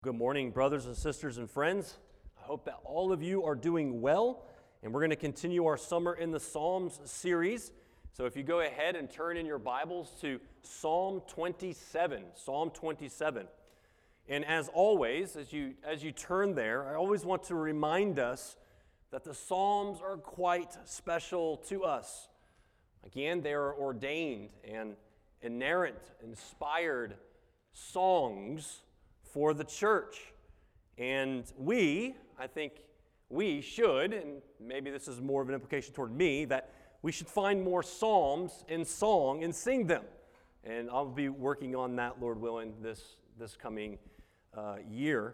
Good morning, brothers and sisters and friends. I hope that all of you are doing well, and we're going to continue our Summer in the Psalms series. So if you go ahead and turn in your Bibles to Psalm 27, Psalm 27. And as always, as you turn there, I always want to remind us that the Psalms are quite special to us. Again, they are ordained and inerrant, inspired songs for the church. And I think we should, and maybe this is more of an implication toward me, that we should find more psalms in song and sing them. And I'll be working on that, Lord willing, this coming year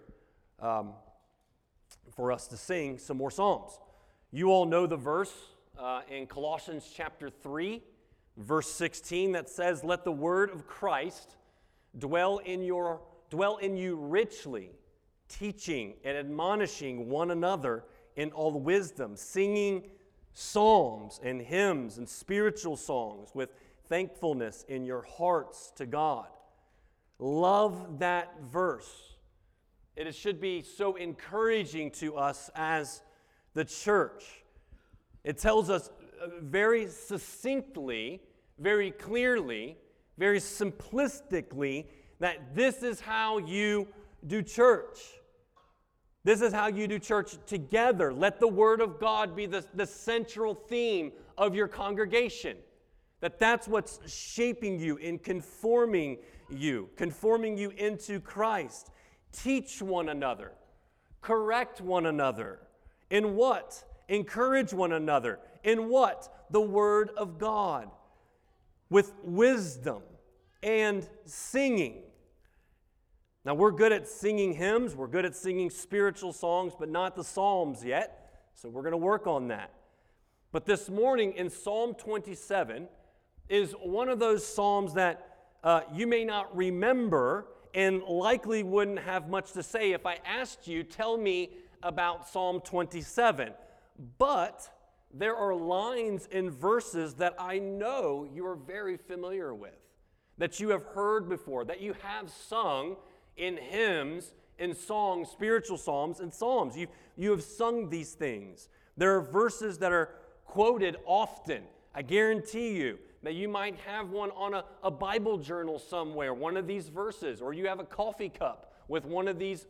for us to sing some more psalms. You all know the verse in Colossians chapter 3, verse 16 that says, "Let the word of Christ dwell in you richly, teaching and admonishing one another in all wisdom, singing psalms and hymns and spiritual songs with thankfulness in your hearts to God." Love that verse. It should be so encouraging to us as the church. It tells us very succinctly, very clearly, very simplistically that this is how you do church. This is how you do church together. Let the Word of God be the central theme of your congregation. That's what's shaping you and conforming you into Christ. Teach one another. Correct one another. In what? Encourage one another. In what? The Word of God. With wisdom and singing. Now, we're good at singing hymns, we're good at singing spiritual songs, but not the Psalms yet, so we're going to work on that. But this morning in Psalm 27 is one of those Psalms that you may not remember and likely wouldn't have much to say if I asked you, tell me about Psalm 27. But there are lines and verses that I know you are very familiar with, that you have heard before, that you have sung in hymns, in songs, spiritual psalms, and psalms. You have sung these things. There are verses that are quoted often. I guarantee you that you might have one on a Bible journal somewhere, one of these verses, or you have a coffee cup with one of these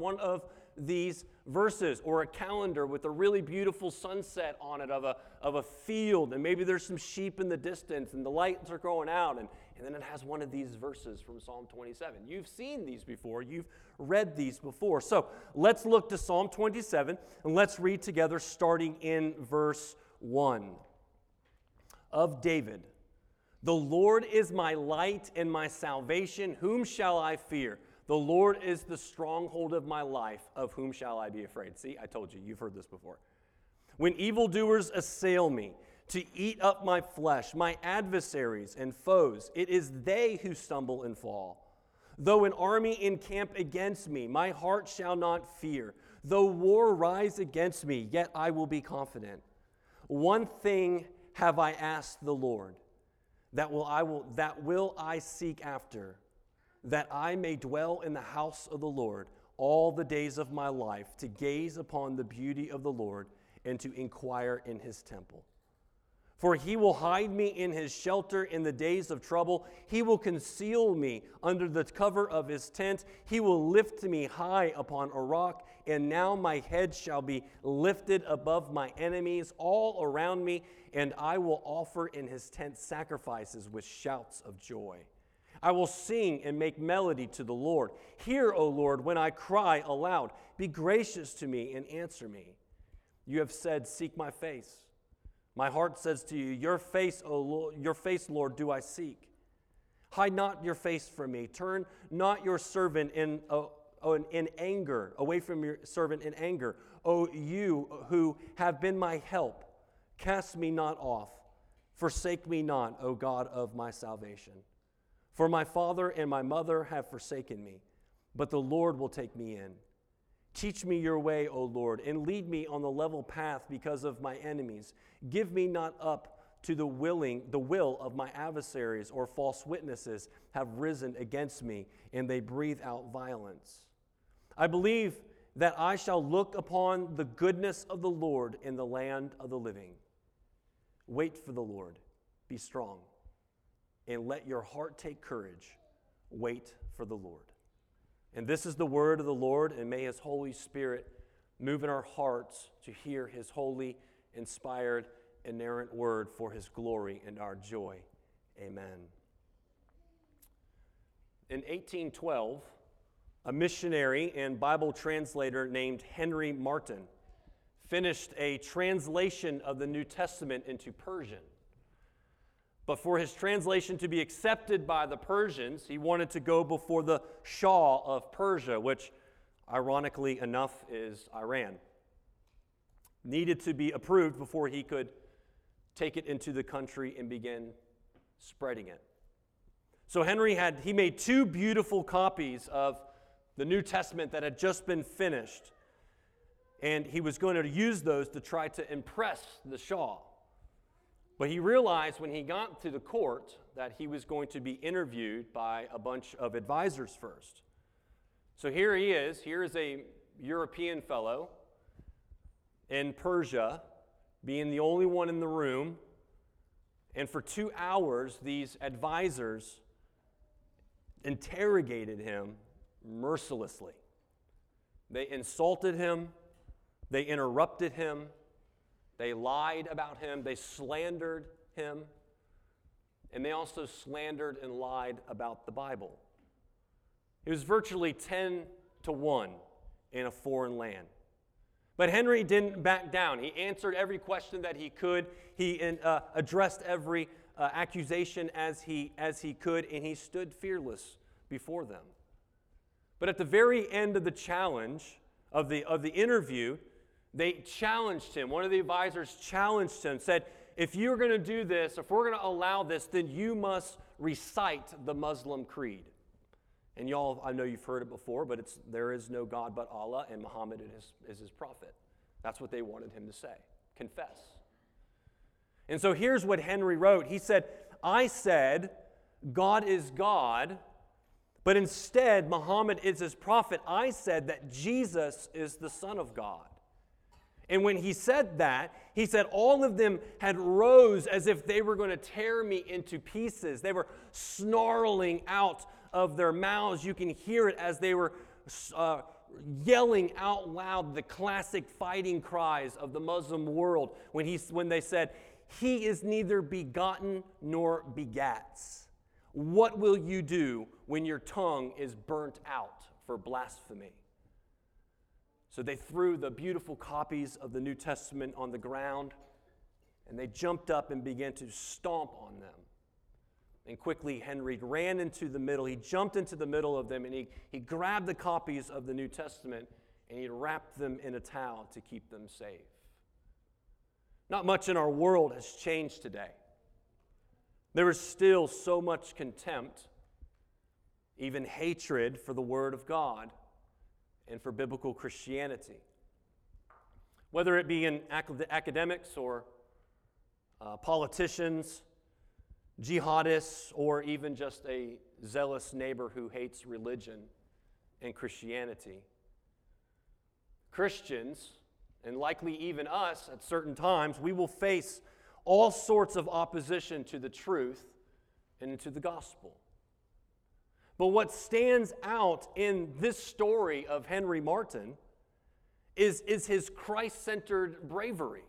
verses, or a calendar with a really beautiful sunset on it of a field, and maybe there's some sheep in the distance, and the lights are going out, and then it has one of these verses from Psalm 27. You've seen these before. You've read these before. So let's look to Psalm 27, and let's read together starting in verse 1. Of David, "The Lord is my light and my salvation. Whom shall I fear? The Lord is the stronghold of my life. Of whom shall I be afraid?" See, I told you. You've heard this before. "When evildoers assail me to eat up my flesh, my adversaries and foes, it is they who stumble and fall. Though an army encamp against me, my heart shall not fear. Though war rise against me, yet I will be confident. One thing have I asked the Lord, that will I seek after, that I may dwell in the house of the Lord all the days of my life, to gaze upon the beauty of the Lord and to inquire in his temple. For he will hide me in his shelter in the days of trouble. He will conceal me under the cover of his tent. He will lift me high upon a rock, and now my head shall be lifted above my enemies all around me, and I will offer in his tent sacrifices with shouts of joy. I will sing and make melody to the Lord. Hear, O Lord, when I cry aloud. Be gracious to me and answer me. You have said, seek my face. My heart says to you, your face, O Lord, your face, Lord, do I seek. Hide not your face from me. Turn not your servant in anger, away from your servant in anger. O you who have been my help, cast me not off. Forsake me not, O God of my salvation. For my father and my mother have forsaken me, but the Lord will take me in. Teach me your way, O Lord, and lead me on the level path because of my enemies. Give me not up to the will of my adversaries, or false witnesses have risen against me, and they breathe out violence. I believe that I shall look upon the goodness of the Lord in the land of the living. Wait for the Lord. Be strong. And let your heart take courage. Wait for the Lord. And this is the word of the Lord, and may His Holy Spirit move in our hearts to hear His holy, inspired, inerrant word for His glory and our joy. Amen. In 1812, a missionary and Bible translator named Henry Martyn finished a translation of the New Testament into Persian. But for his translation to be accepted by the Persians, he wanted to go before the Shah of Persia, which, ironically enough, is Iran. Needed to be approved before he could take it into the country and begin spreading it. So he made 2 beautiful copies of the New Testament that had just been finished, and he was going to use those to try to impress the Shah. But he realized when he got to the court that he was going to be interviewed by a bunch of advisors first. So here he is. Here is a European fellow in Persia, being the only one in the room. And for 2 hours, these advisors interrogated him mercilessly. They insulted him. They interrupted him. They lied about him. They slandered him. And they also slandered and lied about the Bible. It was virtually 10-1 in a foreign land. But Henry didn't back down. He answered every question that he could. He addressed every accusation as he could, and he stood fearless before them. But at the very end of the challenge, of the interview, they challenged him. One of the advisors challenged him, said, if you're going to do this, if we're going to allow this, then you must recite the Muslim creed. And y'all, I know you've heard it before, but there is no God but Allah, and Muhammad is his prophet. That's what they wanted him to say. Confess. And so here's what Henry wrote. He said, I said, God is God, but instead Muhammad is his prophet. I said that Jesus is the Son of God. And when he said that, he said all of them had rose as if they were going to tear me into pieces. They were snarling out of their mouths. You can hear it as they were yelling out loud the classic fighting cries of the Muslim world when they said, He is neither begotten nor begats. What will you do when your tongue is burnt out for blasphemy? So they threw the beautiful copies of the New Testament on the ground, and they jumped up and began to stomp on them. And quickly Henry ran into the middle. He jumped into the middle of them, and he grabbed the copies of the New Testament, and he wrapped them in a towel to keep them safe. Not much in our world has changed today. There is still so much contempt, even hatred for the Word of God and for biblical Christianity. Whether it be in academics or politicians, jihadists, or even just a zealous neighbor who hates religion and Christianity. Christians, and likely even us at certain times, we will face all sorts of opposition to the truth and to the gospel. But what stands out in this story of Henry Martyn is his Christ-centered bravery.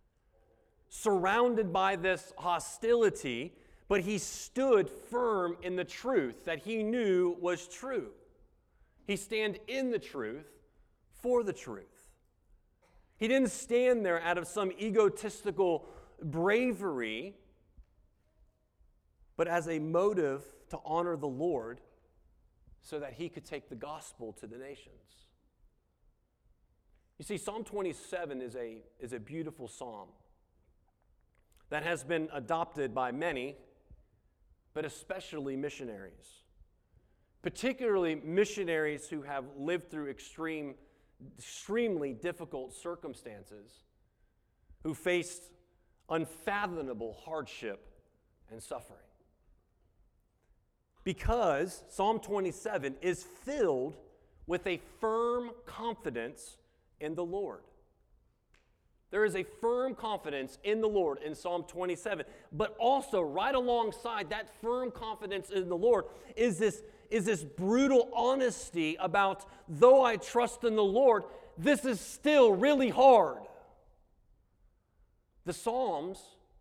Surrounded by this hostility, but he stood firm in the truth that he knew was true. He stand in the truth for the truth. He didn't stand there out of some egotistical bravery, but as a motive to honor the Lord so that he could take the gospel to the nations. You see, Psalm 27 is a beautiful psalm that has been adopted by many, but especially missionaries. Particularly missionaries who have lived through extremely difficult circumstances, who faced unfathomable hardship and suffering. Because Psalm 27 is filled with a firm confidence in the Lord. There is a firm confidence in the Lord in Psalm 27. But also, right alongside that firm confidence in the Lord is this brutal honesty about, though I trust in the Lord, this is still really hard. The Psalms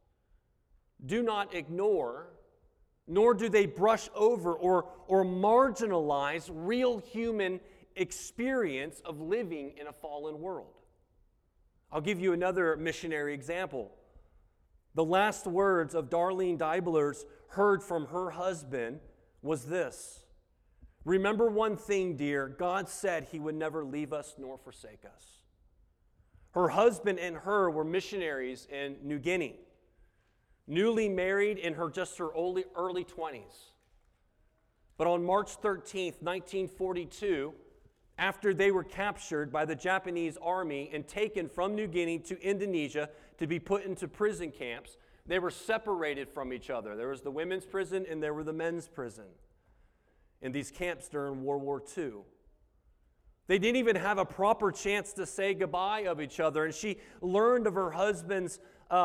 do not ignore, nor do they brush over or marginalize real human experience of living in a fallen world. I'll give you another missionary example. The last words of Darlene Dibler's heard from her husband was this: "Remember one thing, dear, God said He would never leave us nor forsake us." Her husband and her were missionaries in New Guinea, newly married in her early 20s. But on March 13th, 1942, after they were captured by the Japanese army and taken from New Guinea to Indonesia to be put into prison camps, they were separated from each other. There was the women's prison and there were the men's prison in these camps during World War II. They didn't even have a proper chance to say goodbye of each other, and she learned of her husband's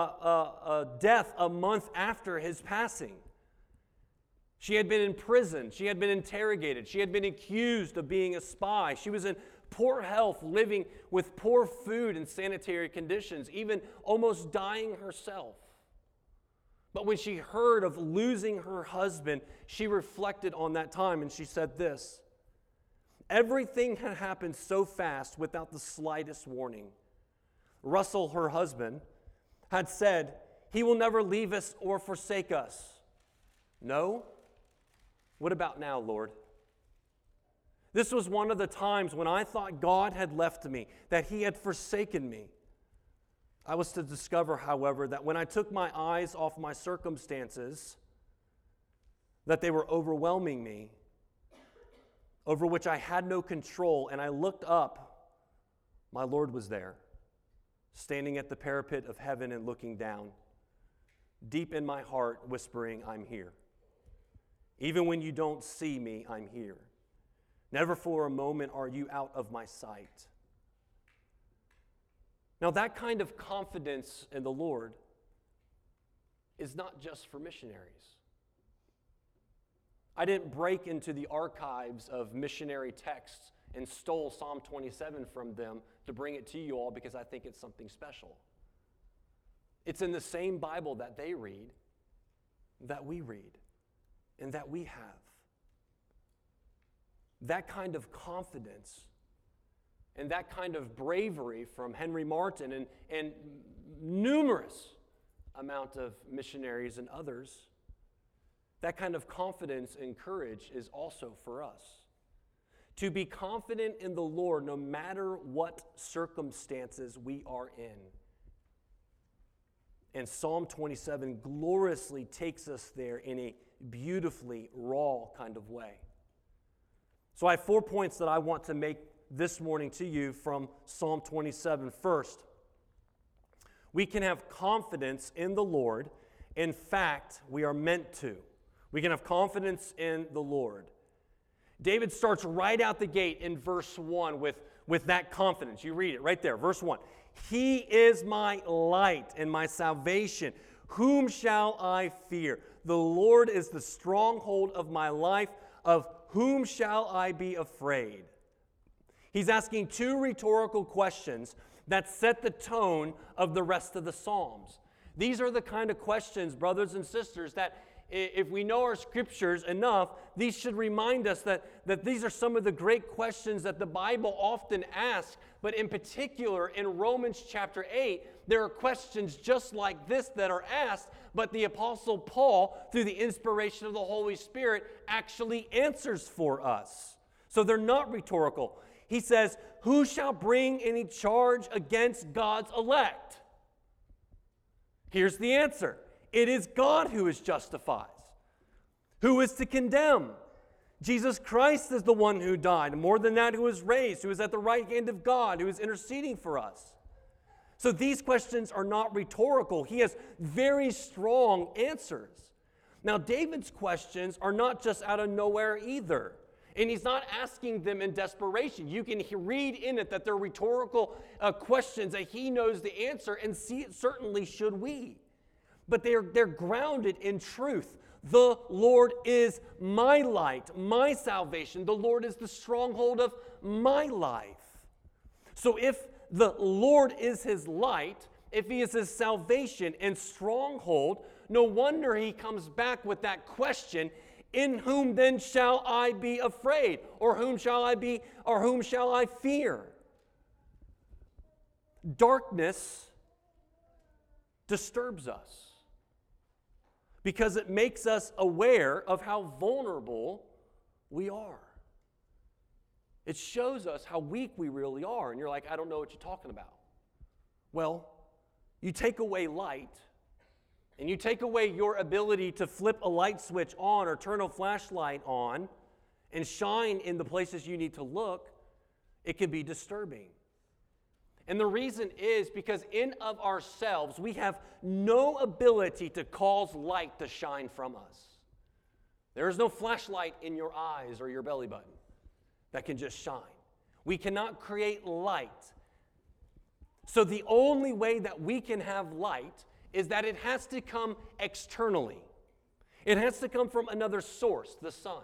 death a month after his passing. She had been in prison. She had been interrogated. She had been accused of being a spy. She was in poor health, living with poor food and sanitary conditions, even almost dying herself. But when she heard of losing her husband, she reflected on that time and she said this: "Everything had happened so fast without the slightest warning. Russell, her husband, had said, 'He will never leave us or forsake us.' No? What about now, Lord? This was one of the times when I thought God had left me, that He had forsaken me. I was to discover, however, that when I took my eyes off my circumstances, that they were overwhelming me, over which I had no control, and I looked up, my Lord was there, standing at the parapet of heaven and looking down, deep in my heart, whispering, 'I'm here. Even when you don't see me, I'm here. Never for a moment are you out of my sight.'" Now, that kind of confidence in the Lord is not just for missionaries. I didn't break into the archives of missionary texts and stole Psalm 27 from them to bring it to you all because I think it's something special. It's in the same Bible that they read, that we read, and that we have. That kind of confidence and that kind of bravery from Henry Martyn and numerous amount of missionaries and others, that kind of confidence and courage is also for us. To be confident in the Lord no matter what circumstances we are in. And Psalm 27 gloriously takes us there in a beautifully raw kind of way. So I have 4 points that I want to make this morning to you from Psalm 27. First, we can have confidence in the Lord. In fact, we are meant to. We can have confidence in the Lord. David starts right out the gate in verse 1 with that confidence. You read it right there, verse 1. "He is my light and my salvation. Whom shall I fear? The Lord is the stronghold of my life. Of whom shall I be afraid?" He's asking two rhetorical questions that set the tone of the rest of the Psalms. These are the kind of questions, brothers and sisters, that if we know our scriptures enough, these should remind us that these are some of the great questions that the Bible often asks. But in particular, in Romans chapter 8, there are questions just like this that are asked, but the Apostle Paul, through the inspiration of the Holy Spirit, actually answers for us. So they're not rhetorical. He says, "Who shall bring any charge against God's elect?" Here's the answer. It is God who justifies. Who is to condemn? Jesus Christ is the one who died, and more than that, who was raised, who is at the right hand of God, who is interceding for us. So these questions are not rhetorical. He has very strong answers. Now, David's questions are not just out of nowhere either. And he's not asking them in desperation. You can read in it that they're rhetorical questions that he knows the answer, and certainly should we. But they're grounded in truth. The Lord is my light, my salvation. The Lord is the stronghold of my life. So if the Lord is his light, if he is his salvation and stronghold, no wonder he comes back with that question, in whom then shall I be afraid? Or whom shall I fear? Darkness disturbs us because it makes us aware of how vulnerable we are. It shows us how weak we really are. And you're like, I don't know what you're talking about. Well, you take away light, and you take away your ability to flip a light switch on or turn a flashlight on and shine in the places you need to look, it can be disturbing. And the reason is because in of ourselves, we have no ability to cause light to shine from us. There is no flashlight in your eyes or your belly button that can just shine. We cannot create light. So the only way that we can have light is that it has to come externally. It has to come from another source, the sun,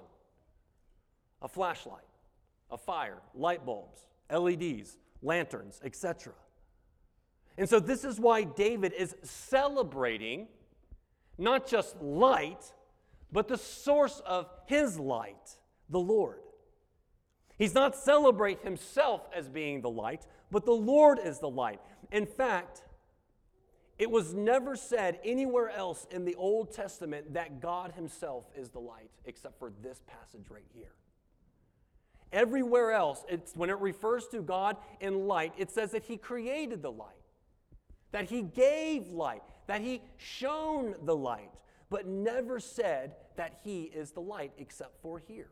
a flashlight, a fire, light bulbs, LEDs, lanterns, etc. And so this is why David is celebrating not just light, but the source of his light, the Lord. He's not celebrating himself as being the light, but the Lord is the light. In fact, it was never said anywhere else in the Old Testament that God himself is the light, except for this passage right here. Everywhere else, when it refers to God in light, it says that he created the light, that he gave light, that he shone the light, but never said that he is the light except for here.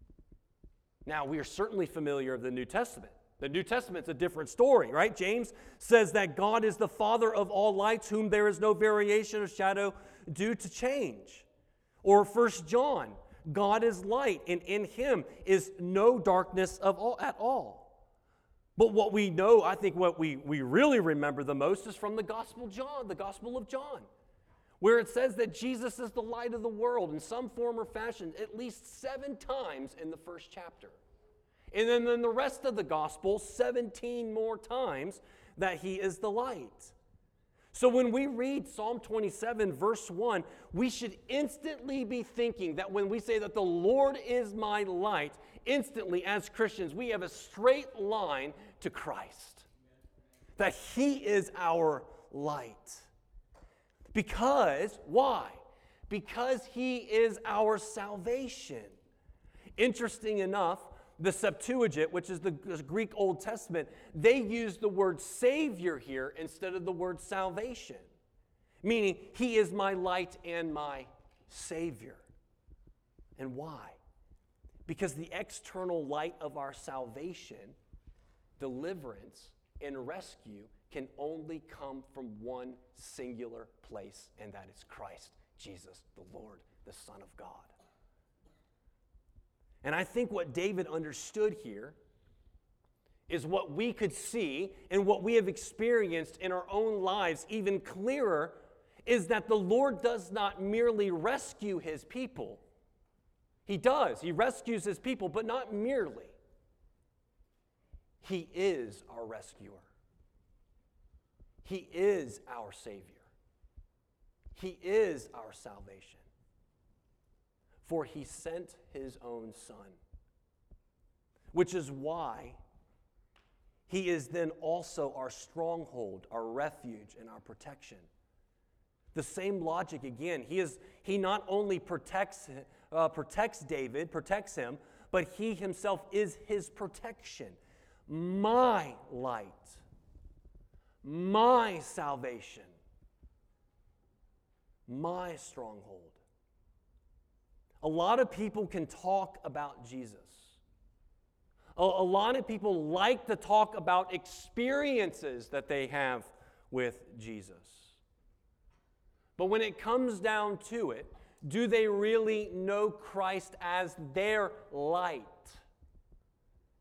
Now, we are certainly familiar of the New Testament. The New Testament's a different story, right? James says that God is the Father of all lights, whom there is no variation or shadow due to change. Or 1 John, God is light, and in him is no darkness at all. But what we know, I think what we really remember the most is from the Gospel of John, where it says that Jesus is the light of the world in some form or fashion at least 7 times in the first chapter. And then in the rest of the Gospel, 17 more times that he is the light. So when we read Psalm 27, verse 1, we should instantly be thinking that when we say that the Lord is my light, instantly as Christians, we have a straight line to Christ. That he is our light. Because, why? Because he is our salvation. Interesting enough, the Septuagint, which is the Greek Old Testament, they use the word Savior here instead of the word salvation, meaning he is my light and my Savior. And why? Because the external light of our salvation, deliverance, and rescue can only come from one singular place, and that is Christ Jesus, the Lord, the Son of God. And I think what David understood here is what we could see and what we have experienced in our own lives even clearer is that the Lord does not merely rescue his people. He does. He rescues his people, but not merely. He is our rescuer. He is our Savior. He is our salvation. For he sent his own Son. Which is why he is then also our stronghold, our refuge, and our protection. The same logic again. He not only protects David, protects him, but he himself is his protection. My light, my salvation, my stronghold. A lot of people can talk about Jesus. A lot of people like to talk about experiences that they have with Jesus. But when it comes down to it, do they really know Christ as their light?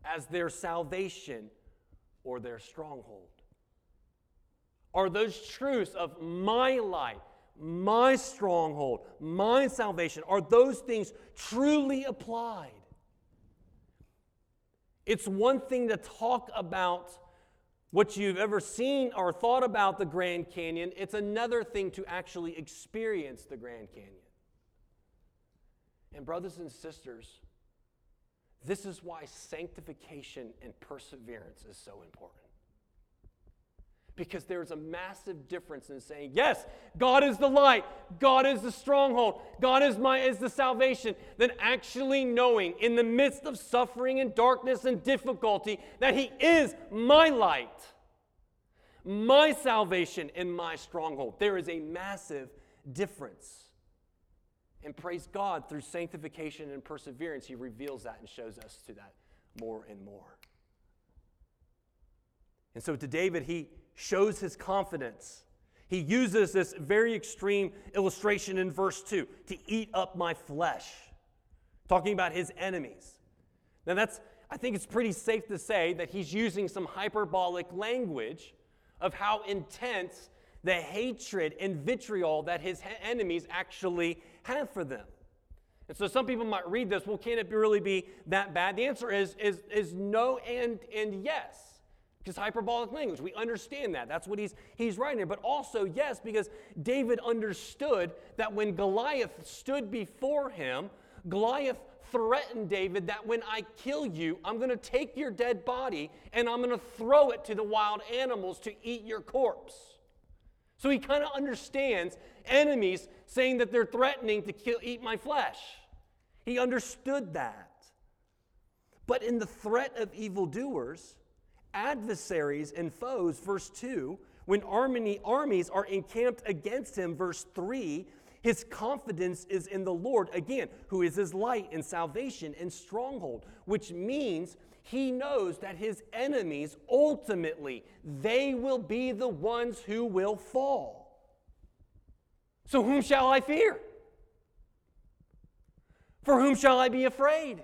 as their salvation or their stronghold? Are those truths of my light, my stronghold, my salvation, are those things truly applied? It's one thing to talk about what you've ever seen or thought about the Grand Canyon. It's another thing to actually experience the Grand Canyon. And brothers and sisters, this is why sanctification and perseverance is so important. Because there's a massive difference in saying, yes, God is the light, God is the stronghold, God is the salvation, than actually knowing in the midst of suffering and darkness and difficulty that He is my light, my salvation, and my stronghold. There is a massive difference. And praise God, through sanctification and perseverance, He reveals that and shows us to that more and more. And so to David, he shows his confidence. He uses this very extreme illustration in verse 2, to eat up my flesh, talking about his enemies. Now I think it's pretty safe to say that he's using some hyperbolic language of how intense the hatred and vitriol that his enemies actually have for them. And so some people might read this, well, can it really be that bad? The answer is no and yes. Because hyperbolic language, we understand that. That's what he's writing here. But also, yes, because David understood that when Goliath stood before him, Goliath threatened David that when I kill you, I'm going to take your dead body and I'm going to throw it to the wild animals to eat your corpse. So he kind of understands enemies saying that they're threatening to eat my flesh. He understood that. But in the threat of evildoers, adversaries and foes, verse 2, when armies are encamped against him, verse 3, his confidence is in the Lord, again, who is his light and salvation and stronghold, which means he knows that his enemies, ultimately, they will be the ones who will fall. So whom shall I fear? For whom shall I be afraid?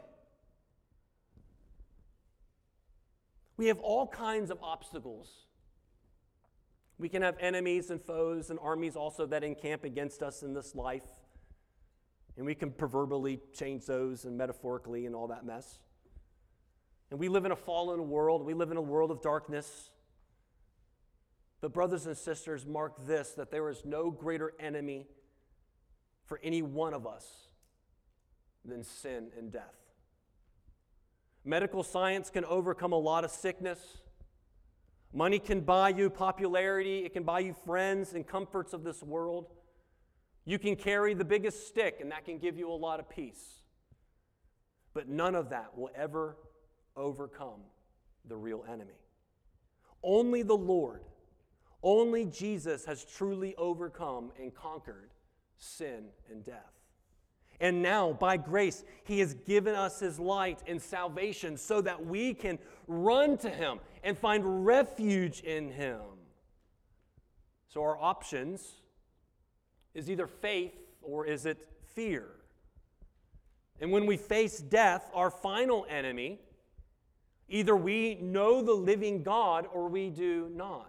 We have all kinds of obstacles. We can have enemies and foes and armies also that encamp against us in this life. And we can proverbially change those and metaphorically and all that mess. And we live in a fallen world. We live in a world of darkness. But brothers and sisters, mark this, that there is no greater enemy for any one of us than sin and death. Medical science can overcome a lot of sickness. Money can buy you popularity. It can buy you friends and comforts of this world. You can carry the biggest stick, and that can give you a lot of peace. But none of that will ever overcome the real enemy. Only the Lord, only Jesus has truly overcome and conquered sin and death. And now, by grace, He has given us His light and salvation so that we can run to Him and find refuge in Him. So our options is either faith or is it fear? And when we face death, our final enemy, either we know the living God or we do not.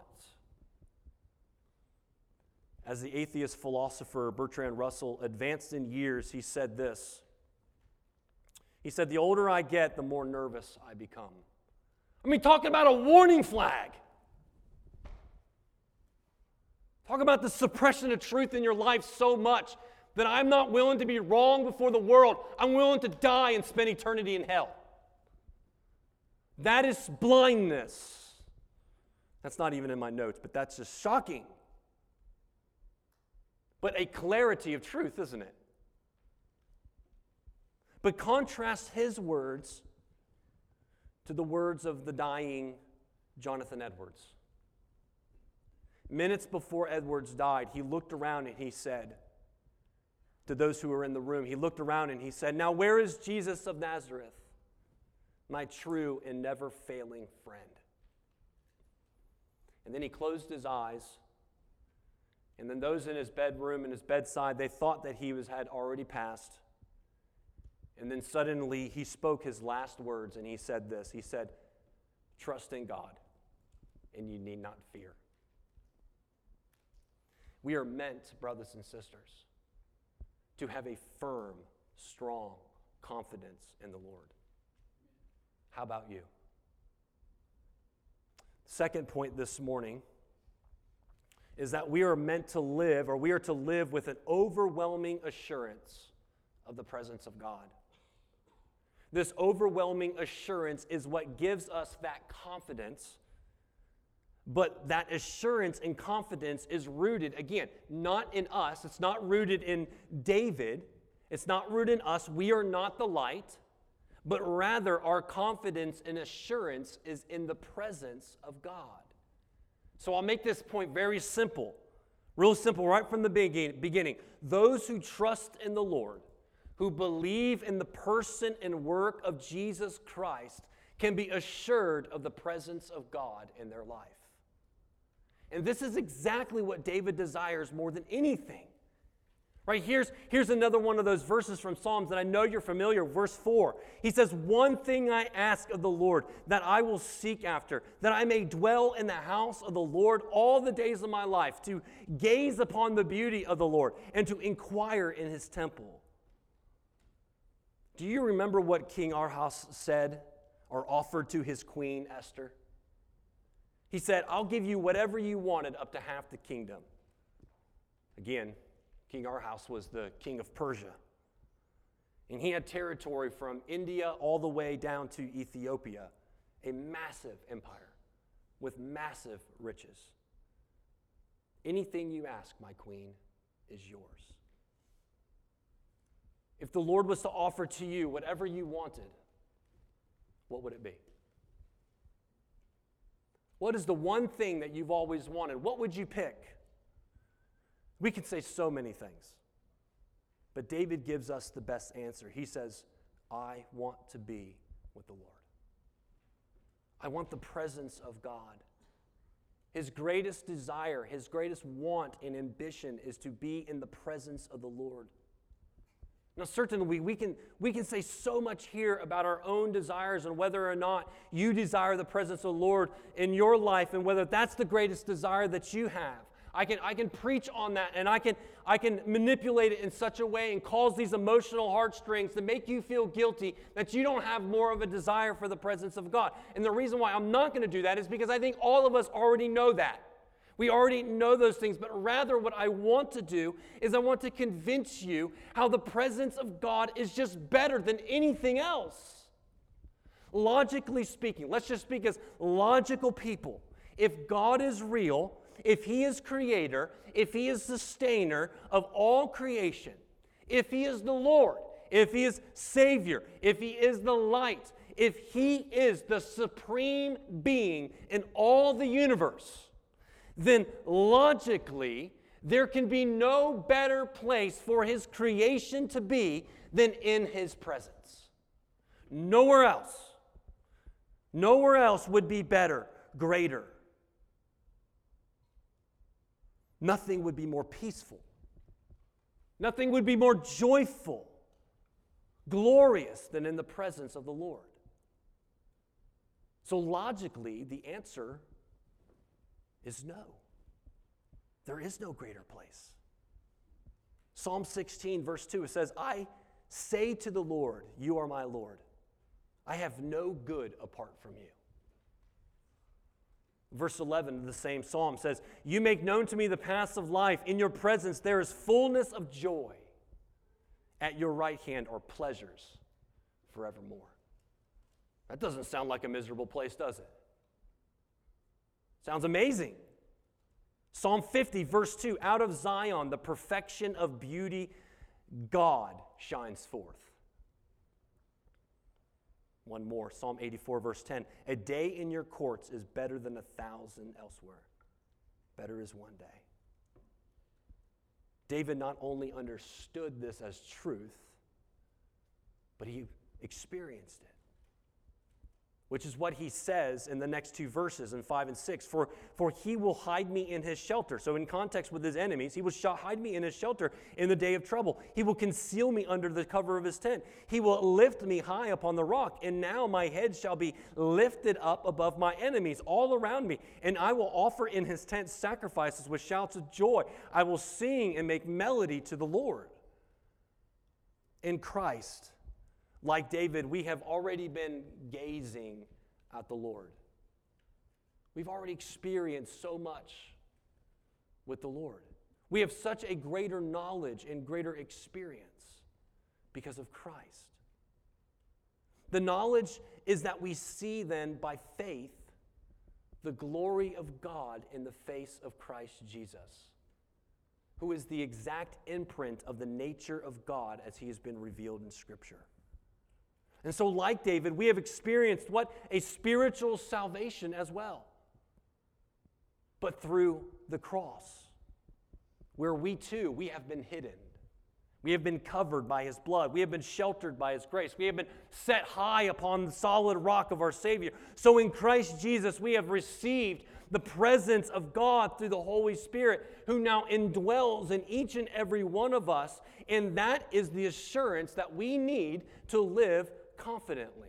As the atheist philosopher Bertrand Russell advanced in years, he said this. He said, the older I get, the more nervous I become. I mean, talking about a warning flag. Talk about the suppression of truth in your life so much that I'm not willing to be wrong before the world. I'm willing to die and spend eternity in hell. That is blindness. That's not even in my notes, but that's just shocking. But a clarity of truth, isn't it? But contrast his words to the words of the dying Jonathan Edwards. Minutes before Edwards died, he looked around and he said to those who were in the room, he looked around and he said, now where is Jesus of Nazareth, my true and never failing friend? And then he closed his eyes. And then those in his bedroom and his bedside, they thought that he had already passed. And then suddenly he spoke his last words and he said this. He said, "Trust in God, and you need not fear." We are meant, brothers and sisters, to have a firm, strong confidence in the Lord. How about you? Second point this morning is that we are meant to live, or we are to live with an overwhelming assurance of the presence of God. This overwhelming assurance is what gives us that confidence, but that assurance and confidence is rooted, again, not in us. It's not rooted in David. It's not rooted in us. We are not the light, but rather our confidence and assurance is in the presence of God. So I'll make this point very simple, real simple, right from the beginning. Those who trust in the Lord, who believe in the person and work of Jesus Christ, can be assured of the presence of God in their life. And this is exactly what David desires more than anything. Right, here's another one of those verses from Psalms that I know you're familiar. Verse 4, he says, "One thing I ask of the Lord, that I will seek after, that I may dwell in the house of the Lord all the days of my life, to gaze upon the beauty of the Lord and to inquire in his temple." Do you remember what King Ahasuerus said or offered to his queen, Esther? He said, "I'll give you whatever you wanted, up to half the kingdom." Again, King Ahasuerus was the king of Persia. And he had territory from India all the way down to Ethiopia, a massive empire with massive riches. "Anything you ask, my queen, is yours." If the Lord was to offer to you whatever you wanted, what would it be? What is the one thing that you've always wanted? What would you pick? We could say so many things, but David gives us the best answer. He says, "I want to be with the Lord. I want the presence of God." His greatest desire, his greatest want and ambition is to be in the presence of the Lord. Now, certainly we can say so much here about our own desires and whether or not you desire the presence of the Lord in your life and whether that's the greatest desire that you have. I can preach on that, and I can manipulate it in such a way and cause these emotional heartstrings to make you feel guilty that you don't have more of a desire for the presence of God. And the reason why I'm not going to do that is because I think all of us already know that. We already know those things, but rather what I want to do is I want to convince you how the presence of God is just better than anything else. Logically speaking, let's just speak as logical people. If God is real, if he is creator, if he is sustainer of all creation, if he is the Lord, if he is Savior, if he is the light, if he is the supreme being in all the universe, then logically there can be no better place for his creation to be than in his presence. Nowhere else would be better, greater. Nothing would be more peaceful. Nothing would be more joyful, glorious than in the presence of the Lord. So logically, the answer is no. There is no greater place. Psalm 16, verse 2, it says, "I say to the Lord, you are my Lord. I have no good apart from you." Verse 11 of the same psalm says, "You make known to me the paths of life. In your presence there is fullness of joy. At your right hand are pleasures forevermore." That doesn't sound like a miserable place, does it? Sounds amazing. Psalm 50, verse 2, "Out of Zion, the perfection of beauty, God shines forth." One more, Psalm 84, verse 10, "A day in your courts is better than 1,000 elsewhere." Better is one day. David not only understood this as truth, but he experienced it. which is what he says in the next two verses in 5 and 6. For he will hide me in his shelter. So in context with his enemies, he will hide me in his shelter in the day of trouble. He will conceal me under the cover of his tent. He will lift me high upon the rock. And now my head shall be lifted up above my enemies all around me. And I will offer in his tent sacrifices with shouts of joy. I will sing and make melody to the Lord. In Christ, like David, we have already been gazing at the Lord. We've already experienced so much with the Lord. We have such a greater knowledge and greater experience because of Christ. The knowledge is that we see then by faith the glory of God in the face of Christ Jesus, who is the exact imprint of the nature of God as he has been revealed in Scripture. And so, like David, we have experienced what? A spiritual salvation as well. But through the cross, where we have been hidden. We have been covered by his blood. We have been sheltered by his grace. We have been set high upon the solid rock of our Savior. So in Christ Jesus, we have received the presence of God through the Holy Spirit, who now indwells in each and every one of us. And that is the assurance that we need to live confidently.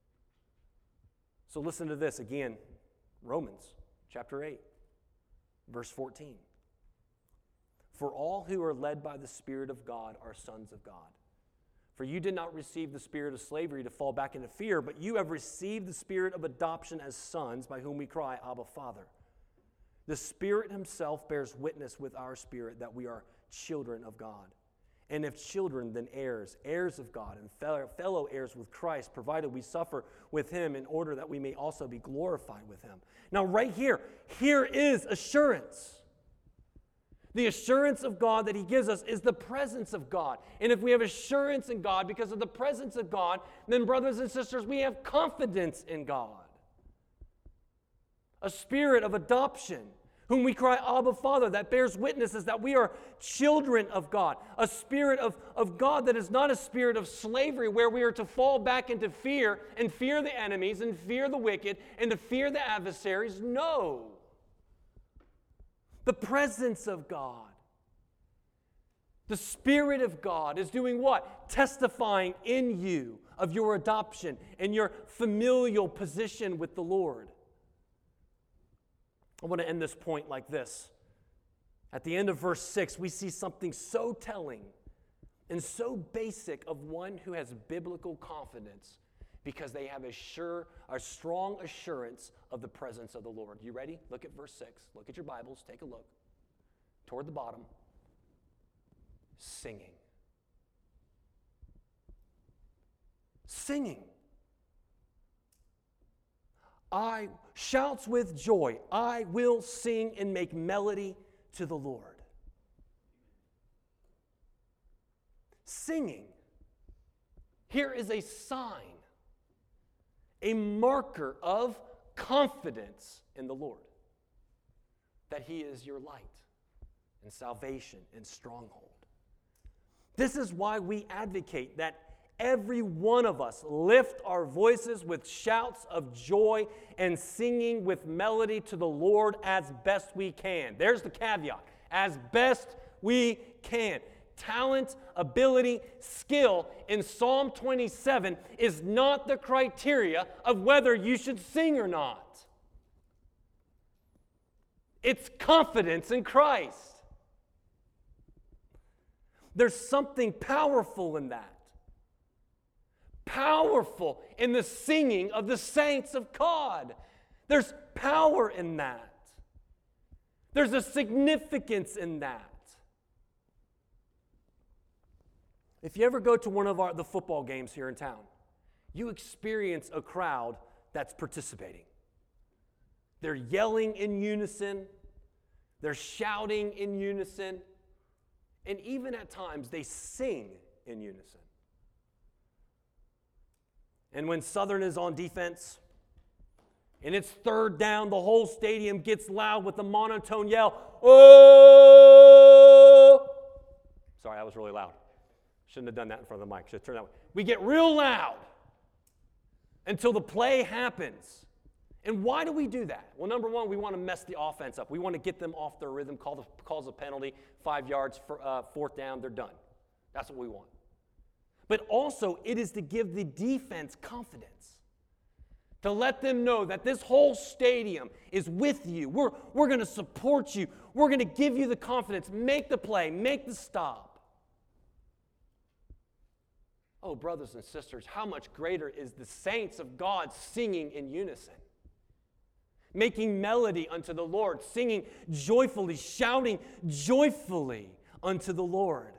So listen to this again. Romans chapter 8, verse 14. For all who are led by the Spirit of God are sons of God. For you did not receive the spirit of slavery to fall back into fear, but you have received the spirit of adoption as sons, by whom we cry, Abba, Father. The Spirit himself bears witness with our spirit that we are children of God. And if children, then heirs, heirs of God, and fellow heirs with Christ, provided we suffer with him in order that we may also be glorified with him. Now right here is assurance. The assurance of God that he gives us is the presence of God. And if we have assurance in God because of the presence of God, then brothers and sisters, we have confidence in God. A spirit of adoption, whom we cry, Abba, Father, that bears witnesses that we are children of God. A spirit of God that is not a spirit of slavery where we are to fall back into fear and fear the enemies and fear the wicked and to fear the adversaries. No. The presence of God. The Spirit of God is doing what? Testifying in you of your adoption and your familial position with the Lord. I want to end this point like this. At the end of verse 6, we see something so telling and so basic of one who has biblical confidence because they have a strong assurance of the presence of the Lord. You ready? Look at verse 6. Look at your Bibles. Take a look. Toward the bottom. Singing. Singing. Shouts with joy. I will sing and make melody to the Lord. Singing. Here is a sign, a marker of confidence in the Lord, that he is your light and salvation and stronghold. This is why we advocate that every one of us lift our voices with shouts of joy and singing with melody to the Lord as best we can. There's the caveat. As best we can. Talent, ability, skill in Psalm 27 is not the criteria of whether you should sing or not. It's confidence in Christ. There's something powerful in that. Powerful in the singing of the saints of God. There's power in that. There's a significance in that. If you ever go to one of the football games here in town, you experience a crowd that's participating. They're yelling in unison. They're shouting in unison. And even at times, they sing in unison. And when Southern is on defense, and it's third down, the whole stadium gets loud with a monotone yell, "Oh!" Sorry, that was really loud. Shouldn't have done that in front of the mic. Should have turned that way. We get real loud. until the play happens. And why do we do that? Well, number one, we want to mess the offense up. We want to get them off their rhythm, calls a penalty, 5 yards, fourth down, they're done. That's what we want. But also, it is to give the defense confidence, to let them know that this whole stadium is with you. We're going to support you. We're going to give you the confidence. Make the play. Make the stop. Oh, brothers and sisters, how much greater is the saints of God singing in unison, making melody unto the Lord, singing joyfully, shouting joyfully unto the Lord,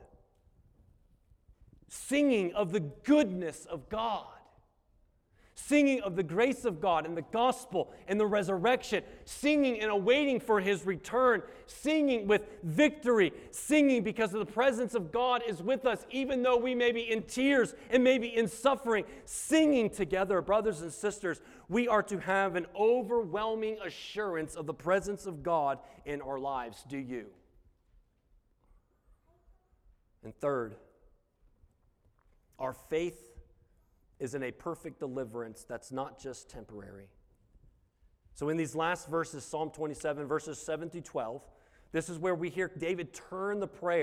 singing of the goodness of God, singing of the grace of God and the gospel and the resurrection, singing and awaiting for His return, singing with victory, singing because of the presence of God is with us, even though we may be in tears and maybe in suffering, singing together. Brothers and sisters, we are to have an overwhelming assurance of the presence of God in our lives. Do you? And third, our faith is in a perfect deliverance that's not just temporary. So in these last verses, Psalm 27, verses 7 through 12, this is where we hear David turn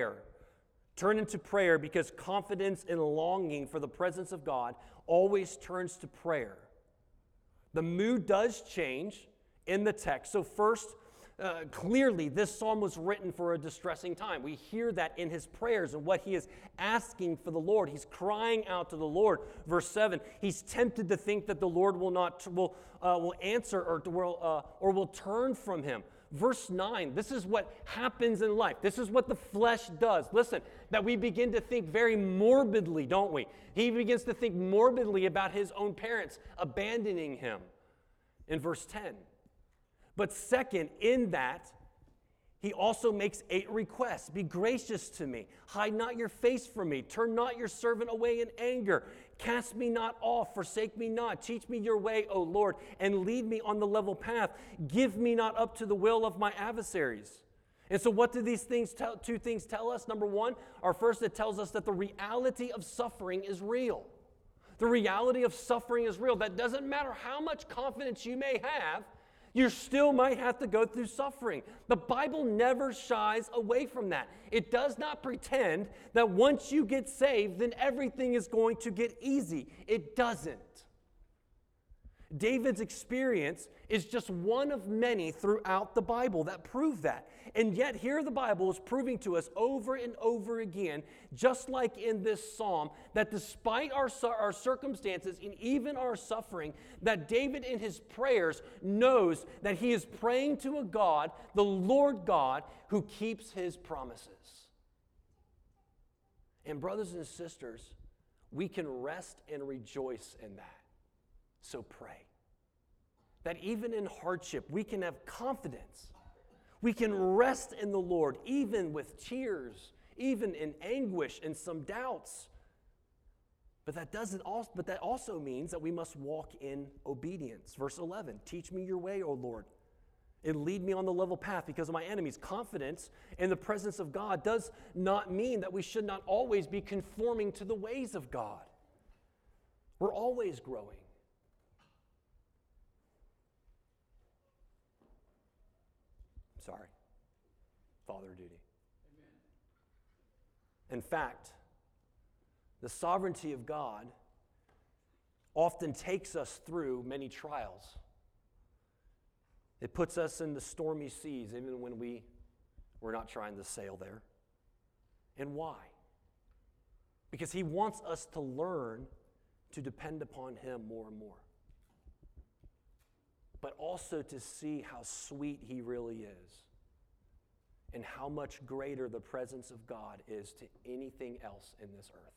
into prayer, because confidence and longing for the presence of God always turns to prayer. The mood does change in the text. So first, clearly, this psalm was written for a distressing time. We hear that in his prayers and what he is asking for the Lord. He's crying out to the Lord. Verse 7, he's tempted to think that the Lord will answer or will turn from him. Verse 9, this is what happens in life. This is what the flesh does. Listen, that we begin to think very morbidly, don't we? He begins to think morbidly about his own parents abandoning him in verse 10. But second, in that, he also makes 8 requests. Be gracious to me. Hide not your face from me. Turn not your servant away in anger. Cast me not off. Forsake me not. Teach me your way, O Lord, and lead me on the level path. Give me not up to the will of my adversaries. And so what do these two things tell us? Number one, first, it tells us that the reality of suffering is real. The reality of suffering is real. That doesn't matter how much confidence you may have, you still might have to go through suffering. The Bible never shies away from that. It does not pretend that once you get saved, then everything is going to get easy. It doesn't. David's experience is just one of many throughout the Bible that prove that. And yet here the Bible is proving to us over and over again, just like in this psalm, that despite our circumstances and even our suffering, that David in his prayers knows that he is praying to a God, the Lord God, who keeps his promises. And brothers and sisters, we can rest and rejoice in that. So pray. That even in hardship, we can have confidence. We can rest in the Lord, even with tears, even in anguish and some doubts. But that also means that we must walk in obedience. Verse 11, teach me your way, O Lord, and lead me on the level path because of my enemies. Confidence in the presence of God does not mean that we should not always be conforming to the ways of God. We're always growing. Sorry. Father duty. Amen. In fact, the sovereignty of God often takes us through many trials. It puts us in the stormy seas even when we're not trying to sail there. And why? Because he wants us to learn to depend upon him more and more. But also to see how sweet he really is and how much greater the presence of God is to anything else in this earth.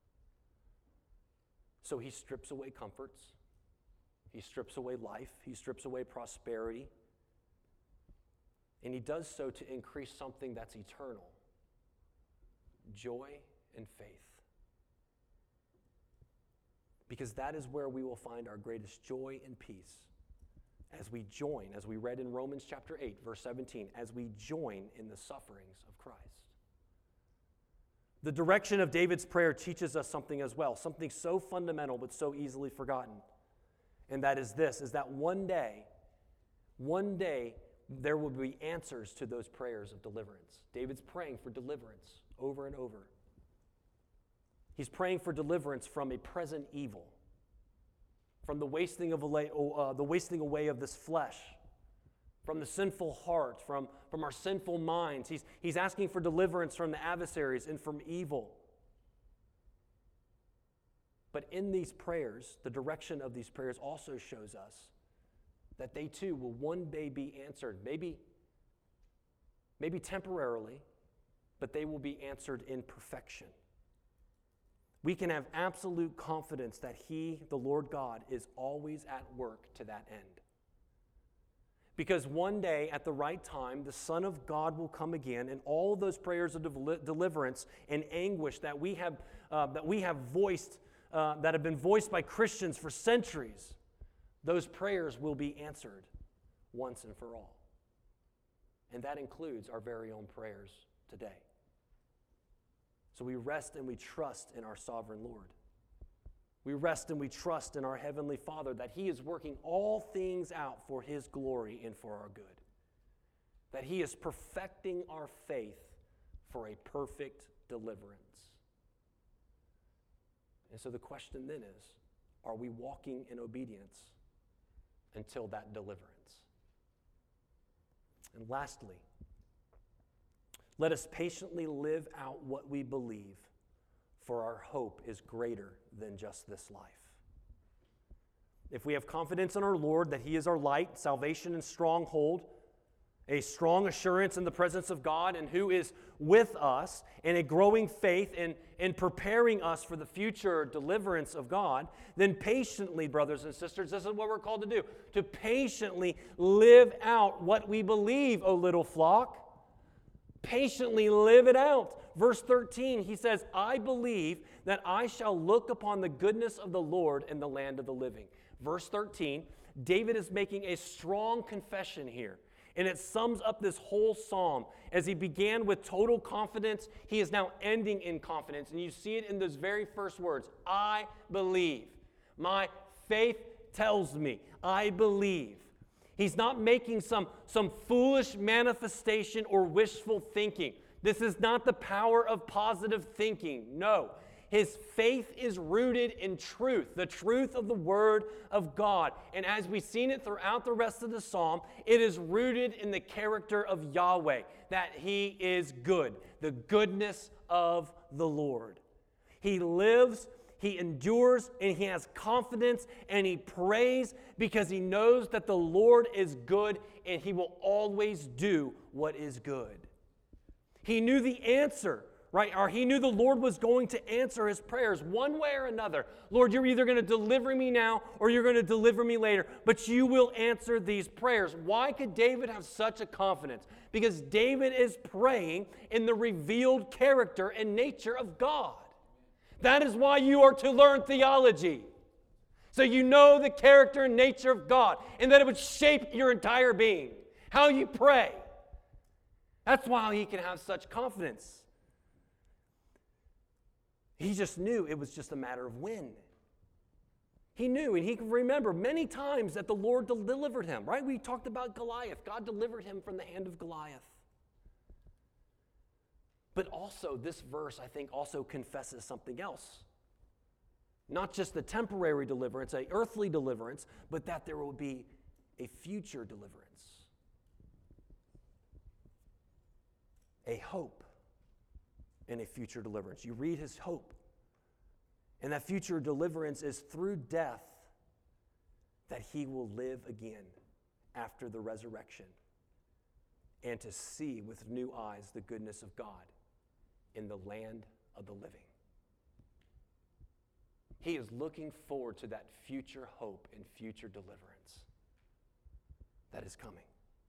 So he strips away comforts. He strips away life. He strips away prosperity. And he does so to increase something that's eternal: joy and faith. Because that is where we will find our greatest joy and peace. As we join, as we read in Romans chapter 8, verse 17, as we join in the sufferings of Christ. The direction of David's prayer teaches us something as well, something so fundamental but so easily forgotten. And that is this, is that one day, there will be answers to those prayers of deliverance. David's praying for deliverance over and over. He's praying for deliverance from a present evil, from the wasting away of this flesh, from the sinful heart, from our sinful minds. He's asking for deliverance from the adversaries and from evil. But in these prayers, the direction of these prayers also shows us that they too will one day be answered, maybe temporarily, but they will be answered in perfection. We can have absolute confidence that He, the Lord God, is always at work to that end. Because one day, at the right time, the Son of God will come again, and all those prayers of deliverance and anguish that we have voiced, that have been voiced by Christians for centuries, those prayers will be answered once and for all. And that includes our very own prayers today. So we rest and we trust in our sovereign Lord. We rest and we trust in our Heavenly Father that He is working all things out for His glory and for our good. That He is perfecting our faith for a perfect deliverance. And so the question then is, are we walking in obedience until that deliverance? And lastly, let us patiently live out what we believe, for our hope is greater than just this life. If we have confidence in our Lord that He is our light, salvation, and stronghold, a strong assurance in the presence of God and who is with us, and a growing faith in preparing us for the future deliverance of God, then patiently, brothers and sisters, this is what we're called to do, to patiently live out what we believe, O little flock. Patiently live it out. Verse 13, he says, I believe that I shall look upon the goodness of the Lord in the land of the living. Verse 13, David is making a strong confession here. And it sums up this whole psalm. As he began with total confidence, he is now ending in confidence. And you see it in those very first words. I believe. My faith tells me. I believe. He's not making some foolish manifestation or wishful thinking. This is not the power of positive thinking. No. His faith is rooted in truth, the truth of the Word of God. And as we've seen it throughout the rest of the psalm, it is rooted in the character of Yahweh, that He is good, the goodness of the Lord. He lives, He endures, and He has confidence, and He prays because He knows that the Lord is good and He will always do what is good. He knew the answer. Right? Or he knew the Lord was going to answer his prayers one way or another. Lord, you're either going to deliver me now or you're going to deliver me later, but you will answer these prayers. Why could David have such a confidence? Because David is praying in the revealed character and nature of God. That is why you are to learn theology. So you know the character and nature of God, and that it would shape your entire being, how you pray. That's why he can have such confidence. He just knew it was just a matter of when. He knew, and he could remember many times that the Lord delivered him, right? We talked about Goliath. God delivered him from the hand of Goliath. But also, this verse, I think, also confesses something else. Not just the temporary deliverance, an earthly deliverance, but that there will be a future deliverance. A hope. In a future deliverance. You read his hope. And that future deliverance is through death that he will live again after the resurrection and to see with new eyes the goodness of God in the land of the living. He is looking forward to that future hope and future deliverance that is coming.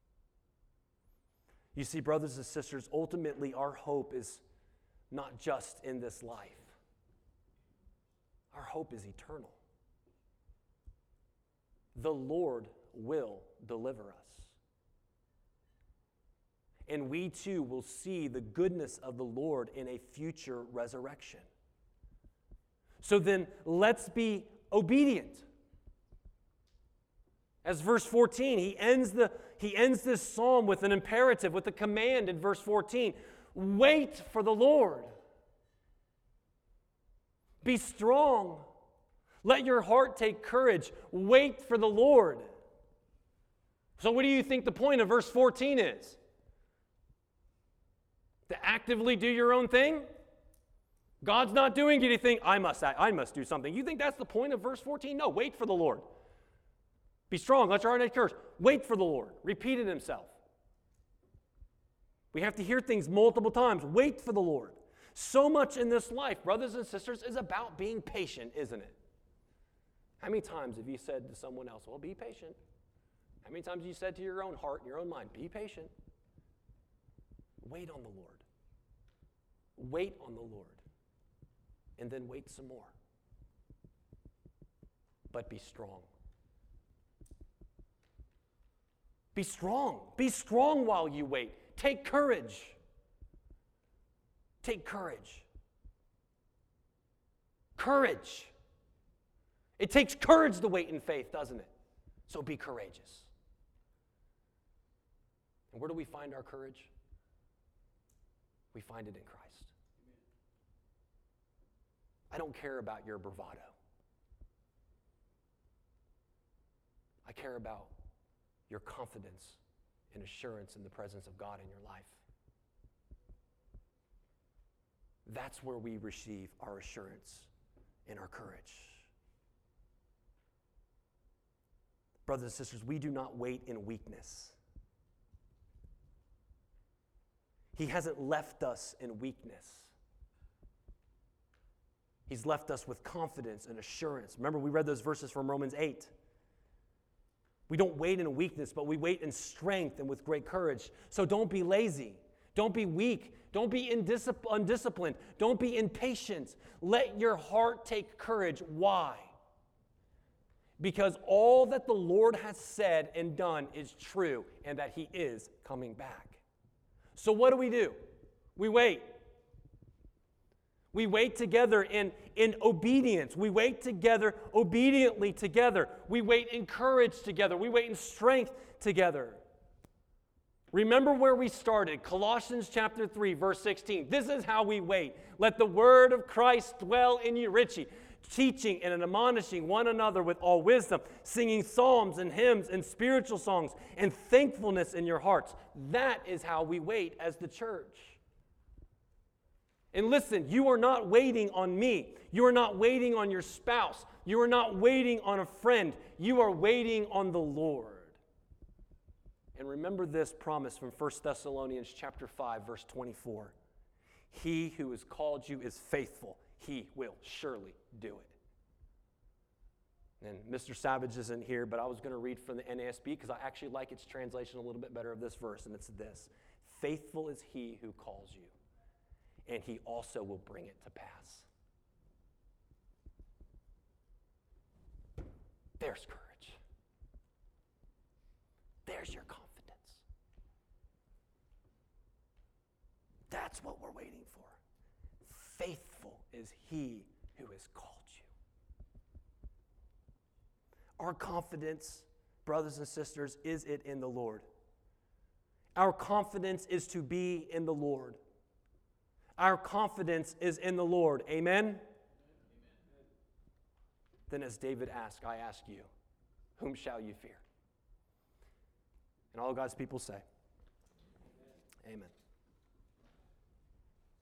You see, brothers and sisters, ultimately our hope is not just in this life. Our hope is eternal. The Lord will deliver us. And we too will see the goodness of the Lord in a future resurrection. So then, let's be obedient. As verse 14, he ends this psalm with an imperative, with a command in verse 14. Wait for the Lord. Be strong. Let your heart take courage. Wait for the Lord. So what do you think the point of verse 14 is? To actively do your own thing? God's not doing anything. I must do something. You think that's the point of verse 14? No, wait for the Lord. Be strong. Let your heart take courage. Wait for the Lord. Repeat it himself. We have to hear things multiple times. Wait for the Lord. So much in this life, brothers and sisters, is about being patient, isn't it? How many times have you said to someone else, well, be patient? How many times have you said to your own heart and your own mind, be patient? Wait on the Lord. Wait on the Lord. And then wait some more. But be strong. Be strong. Be strong while you wait. Take courage. Take courage. Courage. It takes courage to wait in faith, doesn't it? So be courageous. And where do we find our courage? We find it in Christ. I don't care about your bravado. I care about your confidence and assurance in the presence of God in your life. That's where we receive our assurance and our courage. Brothers and sisters, we do not wait in weakness. He hasn't left us in weakness. He's left us with confidence and assurance. Remember, we read those verses from Romans 8. We don't wait in weakness, but we wait in strength and with great courage. So don't be lazy. Don't be weak. Don't be undisciplined. Don't be impatient. Let your heart take courage. Why? Because all that the Lord has said and done is true, and that He is coming back. So what do? We wait. We wait together in obedience. We wait together obediently together. We wait in courage together. We wait in strength together. Remember where we started, Colossians chapter 3, verse 16. This is how we wait. Let the word of Christ dwell in you richly, teaching and admonishing one another with all wisdom, singing psalms and hymns and spiritual songs and thankfulness in your hearts. That is how we wait as the church. And listen, you are not waiting on me. You are not waiting on your spouse. You are not waiting on a friend. You are waiting on the Lord. And remember this promise from 1 Thessalonians chapter 5, verse 24. He who has called you is faithful. He will surely do it. And Mr. Savage isn't here, but I was going to read from the NASB because I actually like its translation a little bit better of this verse, and it's this. Faithful is he who calls you, and he also will bring it to pass. There's courage. There's your confidence. That's what we're waiting for. Faithful is he who has called you. Our confidence, brothers and sisters, is it in the Lord. Our confidence is to be in the Lord. Our confidence is in the Lord. Amen? Amen? Then as David asked, I ask you, whom shall you fear? And all God's people say, Amen.